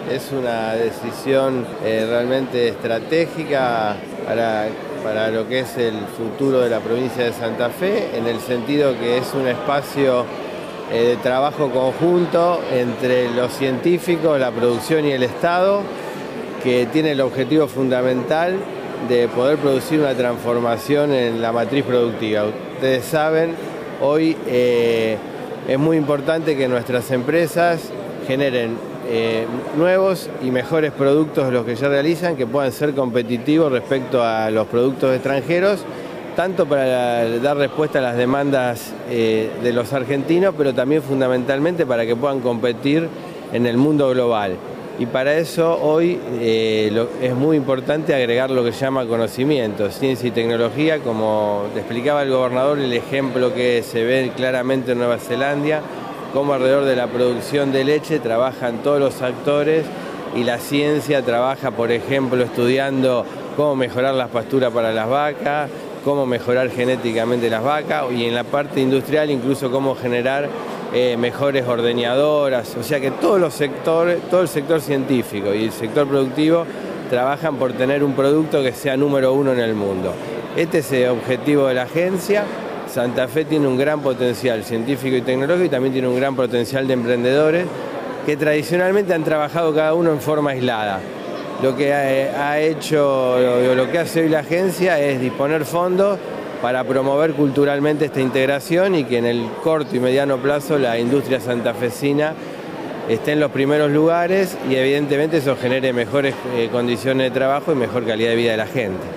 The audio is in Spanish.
Es una decisión realmente estratégica para lo que es el futuro de la provincia de Santa Fe, en el sentido que es un espacio de trabajo conjunto entre los científicos, la producción y el Estado, que tiene el objetivo fundamental de poder producir una transformación en la matriz productiva. Ustedes saben, hoy es muy importante que nuestras empresas generen nuevos y mejores productos de los que ya realizan, que puedan ser competitivos respecto a los productos extranjeros, tanto para dar respuesta a las demandas de los argentinos, pero también fundamentalmente para que puedan competir en el mundo global. Y para eso hoy es muy importante agregar lo que se llama conocimiento, ciencia y tecnología, como te explicaba el gobernador, el ejemplo que se ve claramente en Nueva Zelanda, cómo alrededor de la producción de leche trabajan todos los actores y la ciencia trabaja, por ejemplo, estudiando cómo mejorar las pasturas para las vacas, cómo mejorar genéticamente las vacas, y en la parte industrial incluso cómo generar mejores ordeñadoras. O sea que todo el sector científico y el sector productivo trabajan por tener un producto que sea número uno en el mundo. Este es el objetivo de la agencia. Santa Fe tiene un gran potencial científico y tecnológico y también tiene un gran potencial de emprendedores que tradicionalmente han trabajado cada uno en forma aislada. Lo que lo que hace hoy la agencia es disponer fondos para promover culturalmente esta integración y que en el corto y mediano plazo la industria santafesina esté en los primeros lugares y evidentemente eso genere mejores condiciones de trabajo y mejor calidad de vida de la gente.